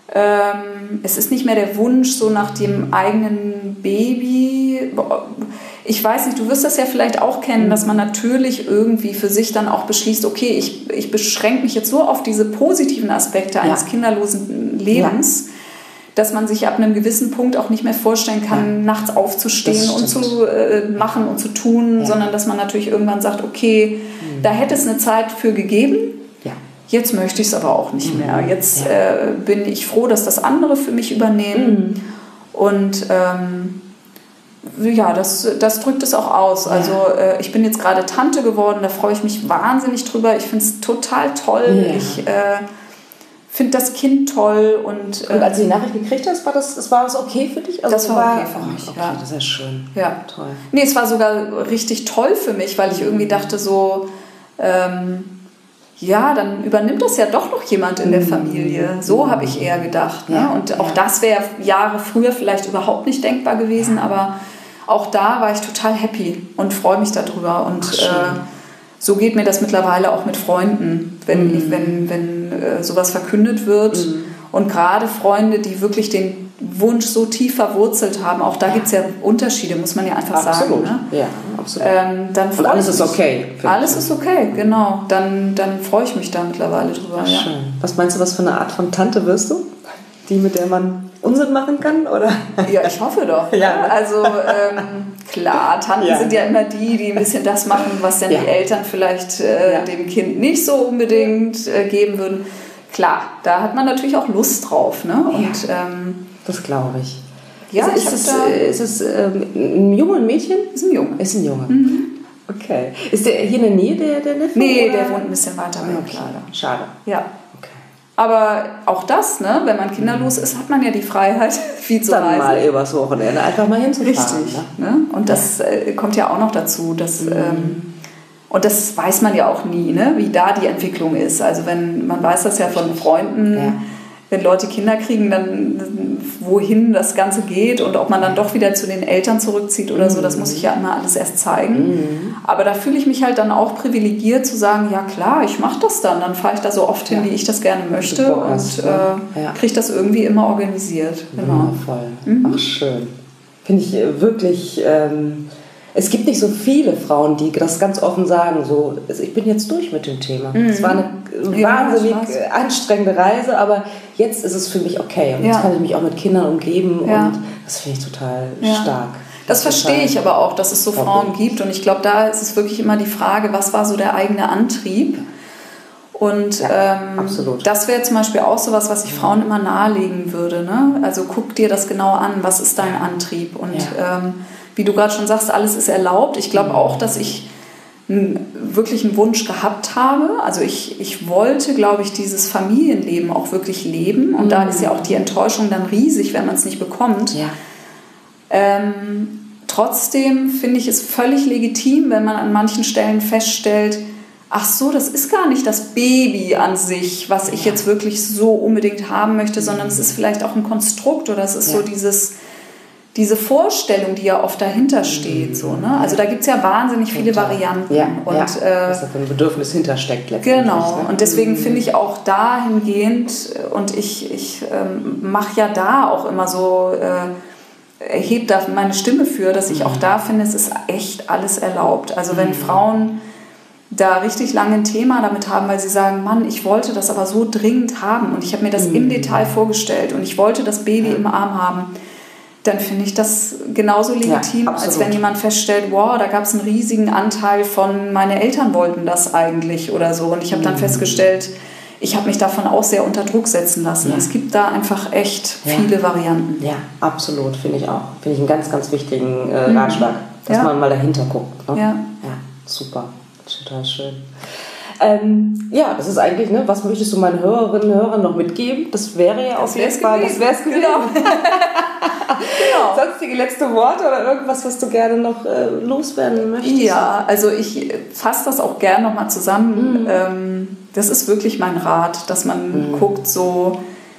Ähm, es ist nicht mehr der Wunsch so nach dem eigenen Baby. Ich weiß nicht, du wirst das ja vielleicht auch kennen, dass man natürlich irgendwie für sich dann auch beschließt, okay, ich, ich beschränke mich jetzt so auf diese positiven Aspekte eines ja. kinderlosen Lebens, ja. dass man sich ab einem gewissen Punkt auch nicht mehr vorstellen kann, ja. nachts aufzustehen und zu äh, machen und zu tun, ja. sondern dass man natürlich irgendwann sagt, okay, mhm. da hätte es eine Zeit für gegeben, ja. jetzt möchte ich es aber auch nicht mhm. mehr. Jetzt ja. äh, bin ich froh, dass das andere für mich übernehmen mhm. und ähm, ja, das, das drückt es auch aus. Ja. Also äh, ich bin jetzt gerade Tante geworden, da freue ich mich wahnsinnig drüber. Ich finde es total toll. Ja. Ich äh, finde das Kind toll. Und, äh, und als du die Nachricht gekriegt hast, war das, das, war das okay für dich? Also das war, war okay für mich, okay, ja. Das ist ja schön. Ja. Toll. Nee, es war sogar richtig toll für mich, weil ich irgendwie dachte so, ähm, ja, dann übernimmt das ja doch noch jemand in der Familie. So habe ich eher gedacht. Ne? Ja. Und auch ja. das wäre Jahre früher vielleicht überhaupt nicht denkbar gewesen, ja. aber auch da war ich total happy und freue mich darüber. Und Ach, äh, so geht mir das mittlerweile auch mit Freunden, wenn, mhm. ich, wenn, wenn äh, sowas verkündet wird. Mhm. Und gerade Freunde, die wirklich den Wunsch so tief verwurzelt haben, auch da ja. gibt es ja Unterschiede, muss man ja einfach absolut. sagen. Ne? Ja, absolut. Ähm, dann und alles ist okay. Alles ist okay, genau. Dann, dann freue ich mich da mittlerweile drüber. Ja. Schön. Was meinst du, was für eine Art von Tante wirst du? Die, mit der man Unsinn machen kann, oder? Ja, ich hoffe doch. Ja. Also ähm, klar, Tanten ja. sind ja immer die, die ein bisschen das machen, was dann ja. die Eltern vielleicht äh, ja. dem Kind nicht so unbedingt äh, geben würden. Klar, da hat man natürlich auch Lust drauf. Ne? Und, ja. ähm, das glaube ich. Ja, ist, ich ist, es, ist es ähm, ein Junge, ein Mädchen? Ist ein Junge. Ist ein Junge. Mhm. Okay. Ist der hier in der Nähe, der, der Neffe? Nee, oder? der wohnt ein bisschen weiter weg. Okay. Schade. Ja. Aber auch das, ne, wenn man kinderlos ist, hat man ja die Freiheit, viel zu Dann reisen. mal übers Wochenende einfach mal hinzufahren. Richtig. Ne? Und das äh, kommt ja auch noch dazu. Dass, mhm. ähm, und das weiß man ja auch nie, ne, wie da die Entwicklung ist. Also wenn man weiß das ja von Freunden, ja. wenn Leute Kinder kriegen, dann wohin das Ganze geht und ob man dann doch wieder zu den Eltern zurückzieht oder mhm. so, das muss ich ja immer alles erst zeigen. Mhm. Aber da fühle ich mich halt dann auch privilegiert zu sagen, ja klar, ich mache das dann, dann fahre ich da so oft hin, ja. wie ich das gerne möchte und hast, äh, ja. kriege das irgendwie immer organisiert. Genau. Wundervoll. Mhm. Ach, schön. Finde ich wirklich... Ähm Es gibt nicht so viele Frauen, die das ganz offen sagen, so, also ich bin jetzt durch mit dem Thema. Es mhm. war eine ja, wahnsinnig anstrengende Reise, aber jetzt ist es für mich okay. Und ja. jetzt kann ich mich auch mit Kindern umgeben ja. und das finde ich total ja. stark. Das, das verstehe ich aber auch, dass es so Frauen gibt. Und ich glaube, da ist es wirklich immer die Frage, was war so der eigene Antrieb? Und ja, ähm, das wäre zum Beispiel auch sowas, was ich Frauen immer nahelegen würde. Ne? Also guck dir das genau an, was ist dein Antrieb? Und ja. ähm, wie du gerade schon sagst, alles ist erlaubt. Ich glaube auch, dass ich wirklich einen Wunsch gehabt habe. Also ich, ich wollte, glaube ich, dieses Familienleben auch wirklich leben. Und mhm. da ist ja auch die Enttäuschung dann riesig, wenn man es nicht bekommt. Ja. Ähm, trotzdem finde ich es völlig legitim, wenn man an manchen Stellen feststellt, ach so, das ist gar nicht das Baby an sich, was ich ja. jetzt wirklich so unbedingt haben möchte, sondern es ist vielleicht auch ein Konstrukt oder es ist ja. so dieses... diese Vorstellung, die ja oft dahinter steht. So, ne? Also da gibt es ja wahnsinnig viele Varianten. Ja, und, ja. Äh, was da für ein Bedürfnis hintersteckt letztendlich. Genau, und deswegen finde ich auch dahingehend, und ich, ich ähm, mache ja da auch immer so, äh, erhebe da meine Stimme für, dass ich auch da finde, es ist echt alles erlaubt. Also wenn Frauen da richtig lange ein Thema damit haben, weil sie sagen, Mann, ich wollte das aber so dringend haben und ich habe mir das im Detail vorgestellt und ich wollte das Baby im Arm haben, dann finde ich das genauso legitim, ja, als wenn jemand feststellt, wow, da gab es einen riesigen Anteil von, meine Eltern wollten das eigentlich oder so. Und ich habe dann mhm. festgestellt, ich habe mich davon auch sehr unter Druck setzen lassen. Ja. Es gibt da einfach echt ja. viele Varianten. Ja, absolut, finde ich auch. Finde ich einen ganz, ganz wichtigen äh, Ratschlag, dass ja. man mal dahinter guckt. Ne? Ja. ja, super, total schön. Ähm, ja, das ist eigentlich, ne, was möchtest du meinen Hörerinnen und Hörern noch mitgeben? Das wäre ja auf jeden Fall, das wäre es gewesen. Genau. genau. Sonstige letzte Worte oder irgendwas, was du gerne noch äh, loswerden möchtest? Ja, also ich fasse das auch gerne nochmal zusammen. Mhm. Ähm, das ist wirklich mein Rat, dass man mhm. guckt, so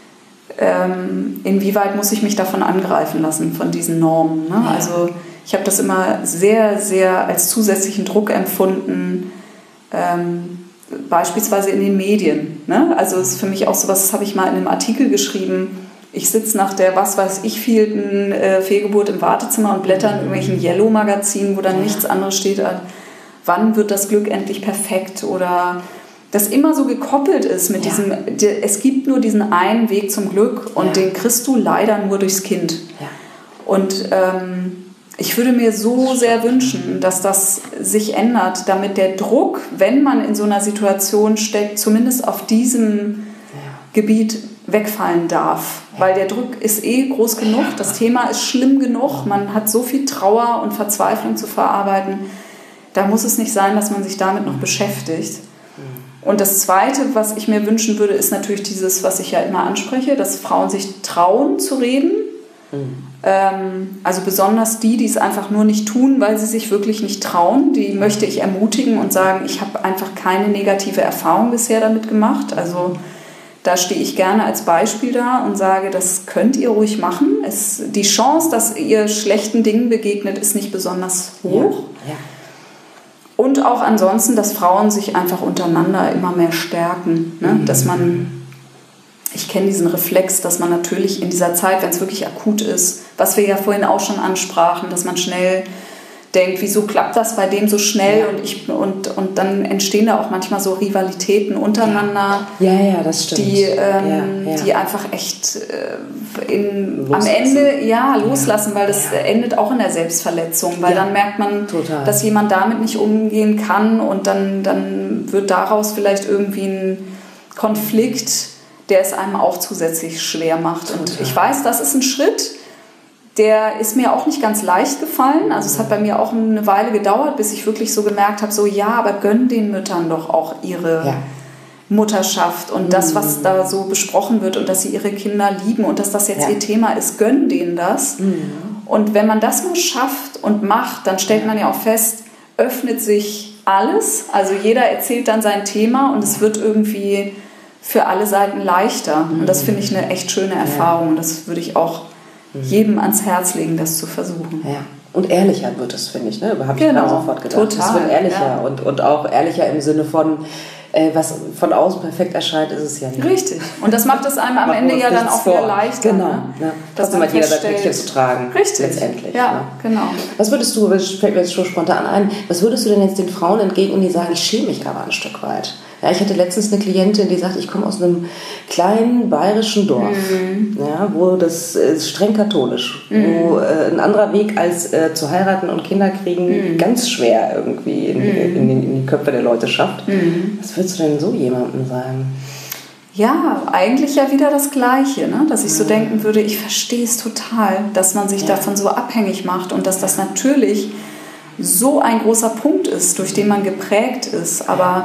ähm, inwieweit muss ich mich davon angreifen lassen, von diesen Normen. Ne? Ja. Also ich habe das immer sehr, sehr als zusätzlichen Druck empfunden, ähm, beispielsweise in den Medien. Ne? Also es ist für mich auch sowas, das habe ich mal in einem Artikel geschrieben. Ich sitze nach der, was weiß ich, vielten äh, Fehlgeburt im Wartezimmer und blätter in irgendwelchen Yellow-Magazinen, wo dann ja. nichts anderes steht als, wann wird das Glück endlich perfekt? Oder das immer so gekoppelt ist mit ja. diesem, es gibt nur diesen einen Weg zum Glück und ja. den kriegst du leider nur durchs Kind. Ja. Und ähm, ich würde mir so sehr wünschen, dass das sich ändert, damit der Druck, wenn man in so einer Situation steckt, zumindest auf diesem ja. Gebiet wegfallen darf. Ja. Weil der Druck ist eh groß genug, das Thema ist schlimm genug, man hat so viel Trauer und Verzweiflung zu verarbeiten. Da muss es nicht sein, dass man sich damit noch beschäftigt. Und das Zweite, was ich mir wünschen würde, ist natürlich dieses, was ich ja immer anspreche, dass Frauen sich trauen zu reden. Mhm. Ähm, also besonders die, die es einfach nur nicht tun, weil sie sich wirklich nicht trauen, die möchte ich ermutigen und sagen, ich habe einfach keine negative Erfahrung bisher damit gemacht. Also da stehe ich gerne als Beispiel da und sage, das könnt ihr ruhig machen. Es, die Chance, dass ihr schlechten Dingen begegnet, ist nicht besonders hoch. Ja. Ja. Und auch ansonsten, dass Frauen sich einfach untereinander immer mehr stärken. Ne? Mhm. Dass man, ich kenne diesen Reflex, dass man natürlich in dieser Zeit, wenn es wirklich akut ist, was wir ja vorhin auch schon ansprachen, dass man schnell denkt, wieso klappt das bei dem so schnell? Ja. Und, ich, und, und dann entstehen da auch manchmal so Rivalitäten untereinander, ja, ja, das stimmt. Die, ähm, ja, ja. die einfach echt äh, in, am Ende ja, loslassen, weil das ja. endet auch in der Selbstverletzung, weil ja. dann merkt man, Total. Dass jemand damit nicht umgehen kann und dann, dann wird daraus vielleicht irgendwie ein Konflikt, der es einem auch zusätzlich schwer macht. Total. Und ich weiß, das ist ein Schritt, der ist mir auch nicht ganz leicht gefallen. Also es hat bei mir auch eine Weile gedauert, bis ich wirklich so gemerkt habe, so ja, aber gönn den Müttern doch auch ihre ja. Mutterschaft und mhm. das, was da so besprochen wird und dass sie ihre Kinder lieben und dass das jetzt ja. ihr Thema ist, gönn denen das. Mhm. Und wenn man das mal schafft und macht, dann stellt man ja auch fest, öffnet sich alles. Also jeder erzählt dann sein Thema und es wird irgendwie für alle Seiten leichter. Mhm. Und das finde ich eine echt schöne Erfahrung. Und das würde ich auch jedem ans Herz legen, das zu versuchen. Ja. Und ehrlicher wird es, finde ich. Ne? Habe ich genau. genau sofort gedacht. Total. Es wird ehrlicher ja. und, und auch ehrlicher im Sinne von, äh, was von außen perfekt erscheint, ist es ja nicht. Richtig. Und das macht es einem am Ende ja dann auch wieder leichter. Genau. Ne? Ja. Trotzdem hat jeder sein Päckchen zu tragen. Richtig. Letztendlich. Ja, ne? genau. Was würdest du, das fällt mir jetzt schon spontan ein, was würdest du denn jetzt den Frauen entgegnen, die sagen, ich schäme mich aber ein Stück weit? Ja, ich hatte letztens eine Klientin, die sagt, ich komme aus einem kleinen bayerischen Dorf, mhm. ja, wo das ist streng katholisch, mhm. wo äh, ein anderer Weg als äh, zu heiraten und Kinder kriegen mhm. ganz schwer irgendwie in, mhm. in, in, in die Köpfe der Leute schafft. Mhm. Was würdest du denn so jemandem sagen? Ja, eigentlich ja wieder das Gleiche, ne? Dass ich so denken würde, ich verstehe es total, dass man sich ja. davon so abhängig macht und dass das natürlich so ein großer Punkt ist, durch den man geprägt ist, aber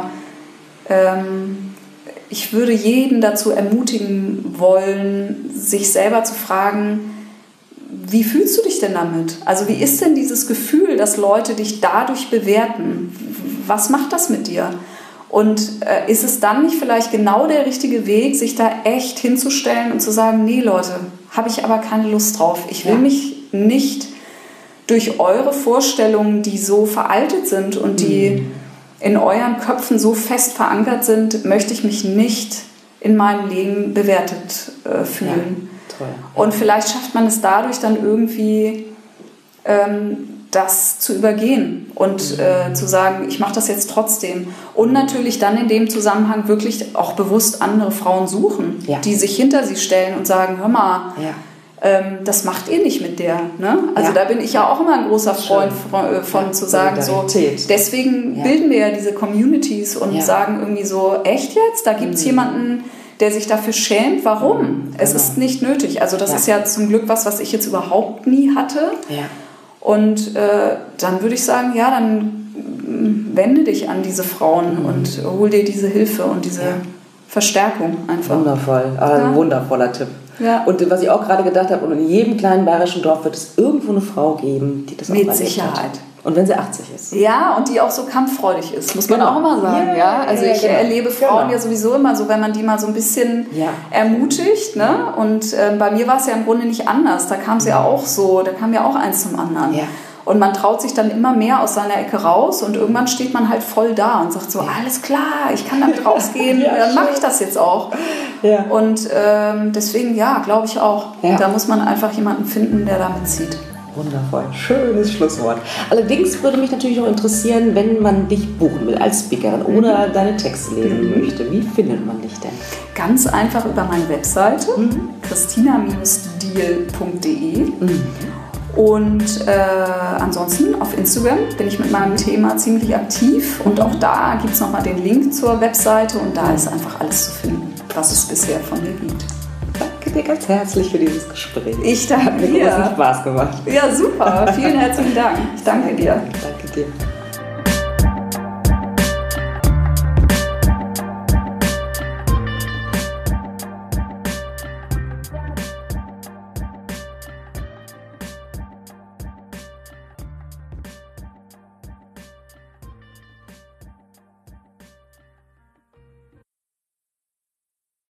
ähm, ich würde jeden dazu ermutigen wollen, sich selber zu fragen, wie fühlst du dich denn damit? Also wie ist denn dieses Gefühl, dass Leute dich dadurch bewerten? Was macht das mit dir? Und äh, ist es dann nicht vielleicht genau der richtige Weg, sich da echt hinzustellen und zu sagen, nee Leute, habe ich aber keine Lust drauf. Ich will ja. mich nicht durch eure Vorstellungen, die so veraltet sind und die mhm. in euren Köpfen so fest verankert sind, möchte ich mich nicht in meinem Leben bewertet äh, fühlen. Ja, toll. Und vielleicht schafft man es dadurch dann irgendwie, ähm, das zu übergehen und äh, zu sagen, ich mache das jetzt trotzdem. Und natürlich dann in dem Zusammenhang wirklich auch bewusst andere Frauen suchen, ja. die sich hinter sie stellen und sagen, hör mal, ja. ähm, das macht ihr nicht mit der. Ne? Also ja. da bin ich ja auch immer ein großer Freund von, von ja, zu sagen, so, deswegen ja. bilden wir ja diese Communities und ja. sagen irgendwie so, echt jetzt? Da gibt es mhm. jemanden, der sich dafür schämt. Warum? Mhm, es genau. ist nicht nötig. Also das ja. ist ja zum Glück was, was ich jetzt überhaupt nie hatte. Ja. Und äh, dann würde ich sagen, ja, dann wende dich an diese Frauen mhm. und hol dir diese Hilfe und diese ja. Verstärkung einfach. Wundervoll, also ja. ein wundervoller Tipp. Ja. Und was ich auch gerade gedacht habe, und in jedem kleinen bayerischen Dorf wird es irgendwo eine Frau geben, die das auch mit Sicherheit hat. Und wenn sie achtzig ist. Ja, und die auch so kampffreudig ist, muss man genau. auch immer sagen. Ja, ja. Also ja, ich genau. erlebe Frauen genau. ja sowieso immer so, wenn man die mal so ein bisschen ja. ermutigt. Ne? Und äh, bei mir war es ja im Grunde nicht anders. Da kam es ja. ja auch so, da kam ja auch eins zum anderen. Ja. Und man traut sich dann immer mehr aus seiner Ecke raus und irgendwann steht man halt voll da und sagt so, ja. alles klar, ich kann damit rausgehen, ja, dann mache ich das jetzt auch. Ja. Und ähm, deswegen, ja, glaube ich auch. Ja. Da muss man einfach jemanden finden, der da mitzieht. Wundervoll, schönes Schlusswort. Allerdings würde mich natürlich auch interessieren, wenn man dich buchen will als Speakerin mhm. oder deine Texte lesen mhm. möchte. Wie findet man dich denn? Ganz einfach über meine Webseite mhm. christina deal punkt de mhm. Und äh, ansonsten auf Instagram bin ich mit meinem Thema ziemlich aktiv und auch da gibt es nochmal den Link zur Webseite und da ist einfach alles zu finden, was es bisher von mir gibt. Danke dir ganz herzlich für dieses Gespräch. Ich danke dir. Hat mir großen Spaß gemacht. Ja, super. Vielen herzlichen Dank. Ich danke dir. Danke dir.